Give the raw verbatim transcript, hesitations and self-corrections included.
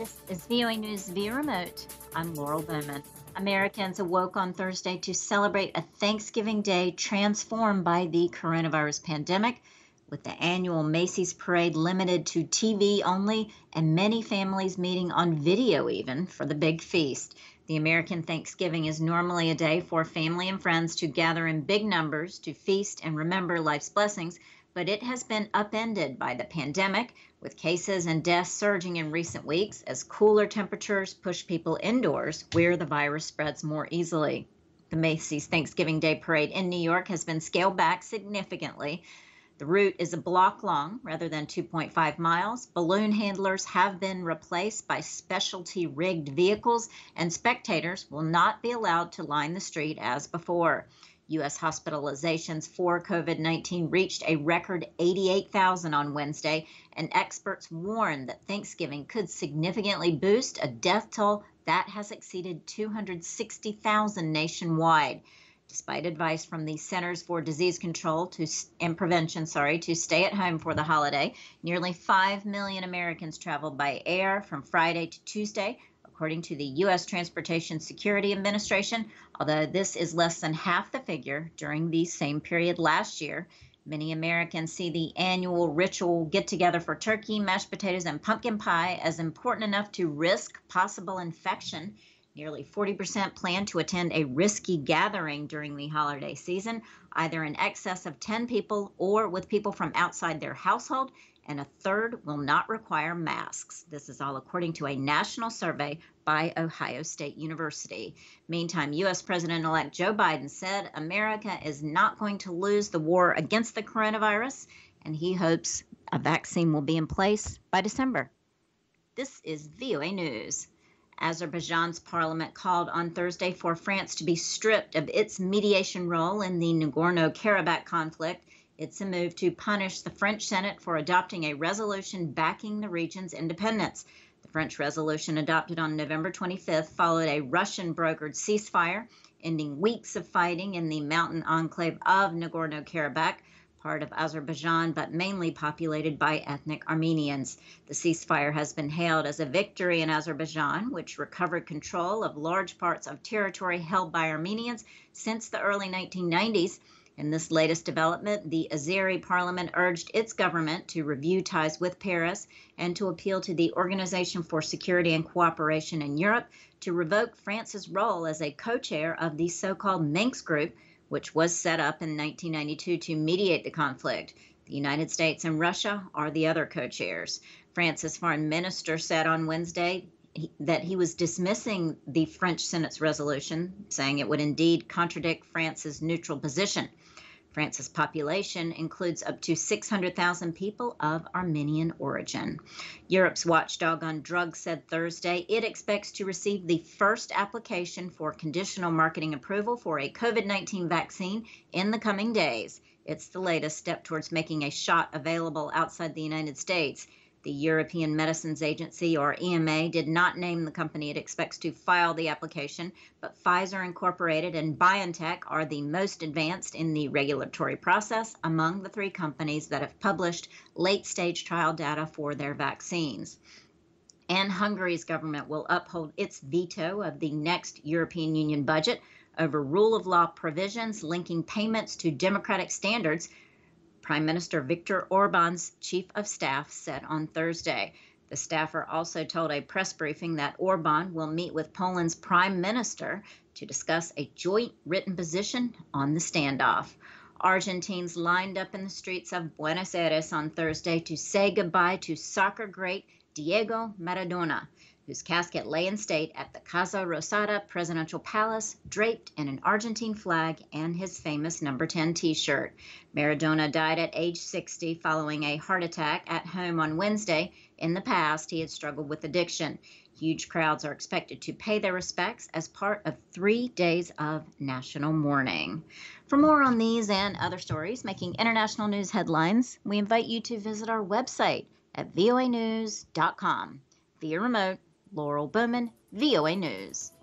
This is V O A News via remote. I'm Laurel Bowman. Americans awoke on Thursday to celebrate a Thanksgiving Day transformed by the coronavirus pandemic, with the annual Macy's parade limited to T V only and many families meeting on video even for the big feast. The American Thanksgiving is normally a day for family and friends to gather in big numbers to feast and remember life's blessings, but it has been upended by the pandemic, with cases and deaths surging in recent weeks as cooler temperatures push people indoors where the virus spreads more easily. The Macy's Thanksgiving Day Parade in New York has been scaled back significantly. The route is a block long rather than two point five miles. Balloon handlers have been replaced by specialty rigged vehicles, and spectators will not be allowed to line the street as before. U S hospitalizations for COVID nineteen reached a record eighty-eight thousand on Wednesday, and experts warn that Thanksgiving could significantly boost a death toll that has exceeded two hundred sixty thousand nationwide. Despite advice from the Centers for Disease Control to, and Prevention sorry, to stay at home for the holiday, nearly five million Americans traveled by air from Friday to Tuesday, according to the U S Transportation Security Administration, although this is less than half the figure during the same period last year. Many Americans see the annual ritual get-together for turkey, mashed potatoes, and pumpkin pie as important enough to risk possible infection. Nearly forty percent plan to attend a risky gathering during the holiday season, either in excess of ten people or with people from outside their household, and a third will not require masks. This is all according to a national survey by Ohio State University. Meantime, U S President-elect Joe Biden said America is not going to lose the war against the coronavirus, and he hopes a vaccine will be in place by December. This is V O A News. Azerbaijan's parliament called on Thursday for France to be stripped of its mediation role in the Nagorno-Karabakh conflict. It's a move to punish the French Senate for adopting a resolution backing the region's independence. The French resolution, adopted on November twenty-fifth, followed a Russian-brokered ceasefire, ending weeks of fighting in the mountain enclave of Nagorno-Karabakh, part of Azerbaijan, but mainly populated by ethnic Armenians. The ceasefire has been hailed as a victory in Azerbaijan, which recovered control of large parts of territory held by Armenians since the early nineteen nineties. In this latest development, the Azeri parliament urged its government to review ties with Paris and to appeal to the Organization for Security and Cooperation in Europe to revoke France's role as a co-chair of the so-called Minsk Group, which was set up in nineteen ninety-two to mediate the conflict. The United States and Russia are the other co-chairs. France's foreign minister said on Wednesday that he was dismissing the French Senate's resolution, saying it would indeed contradict France's neutral position. France's population includes up to six hundred thousand people of Armenian origin. Europe's watchdog on drugs said Thursday it expects to receive the first application for conditional marketing approval for a COVID nineteen vaccine in the coming days. It's the latest step towards making a shot available outside the United States. The European Medicines Agency, or E M A, did not name the company it expects to file the application, but Pfizer Incorporated and BioNTech are the most advanced in the regulatory process among the three companies that have published late-stage trial data for their vaccines. And Hungary's government will uphold its veto of the next European Union budget over rule of law provisions linking payments to democratic standards, Prime Minister Viktor Orban's chief of staff said on Thursday. The staffer also told a press briefing that Orban will meet with Poland's prime minister to discuss a joint written position on the standoff. Argentines lined up in the streets of Buenos Aires on Thursday to say goodbye to soccer great Diego Maradona, whose casket lay in state at the Casa Rosada presidential palace, draped in an Argentine flag and his famous number ten T-shirt. Maradona died at age sixty following a heart attack at home on Wednesday. In the past, he had struggled with addiction. Huge crowds are expected to pay their respects as part of three days of national mourning. For more on these and other stories making international news headlines, we invite you to visit our website at voa news dot com. Via remote, Laurel Bowman, V O A News.